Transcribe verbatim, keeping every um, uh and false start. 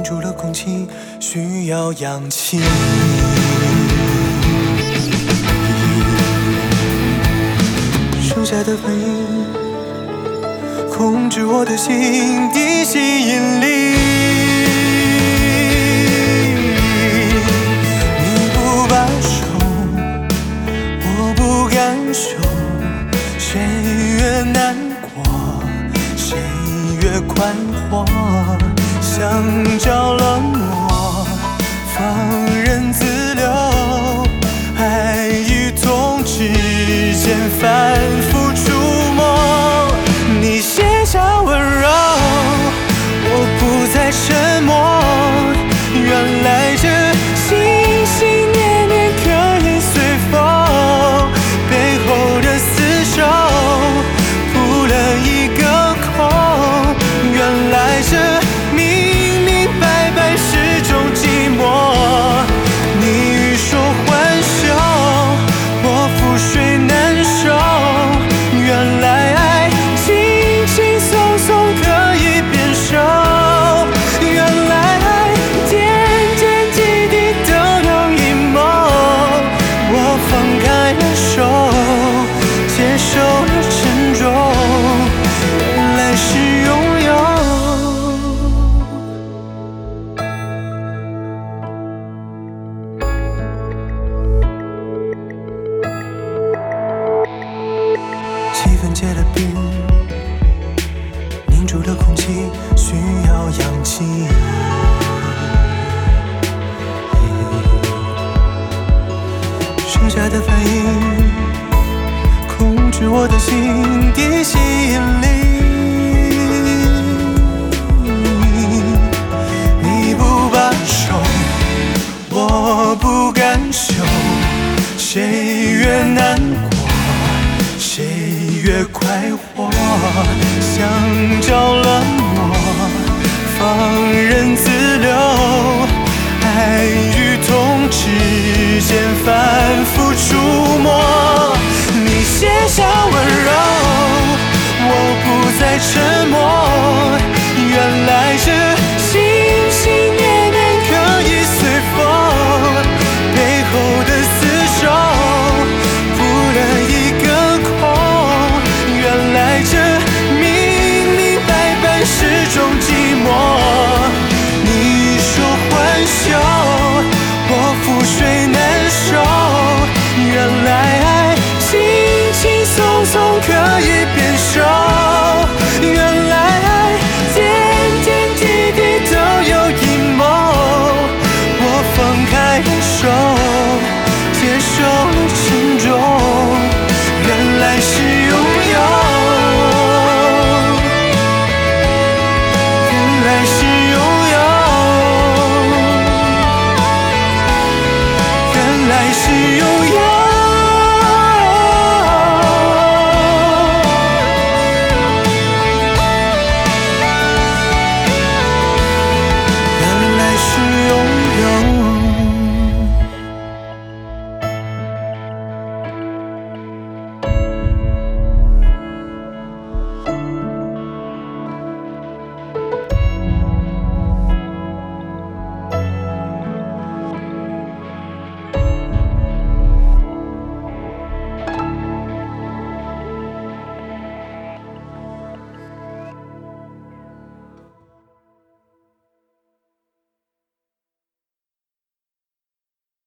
凝住了空气，需要氧气。剩下的反应，控制我的心的吸引力。你不把手，我不敢收，谁越难过，谁越宽阔。像着了魔，放任自流，爱与痛之间反复触摸。你写下温柔，我不再沉默。原来这心心念念可以随风，背后的厮守扑了一个空。原来这明明白白是种寂寞。你欲说还休，我覆水难收。原来爱轻轻松松可以变瘦，原来爱点点滴滴都有阴谋。我放开了手，接受了沉重，原来是拥有。气氛结了冰，凝住了空气，需要氧气。剩下的反应，控制我的心的吸引力。你不把手，我不敢收，谁越难过，谁越快活。像着了魔，放任自流，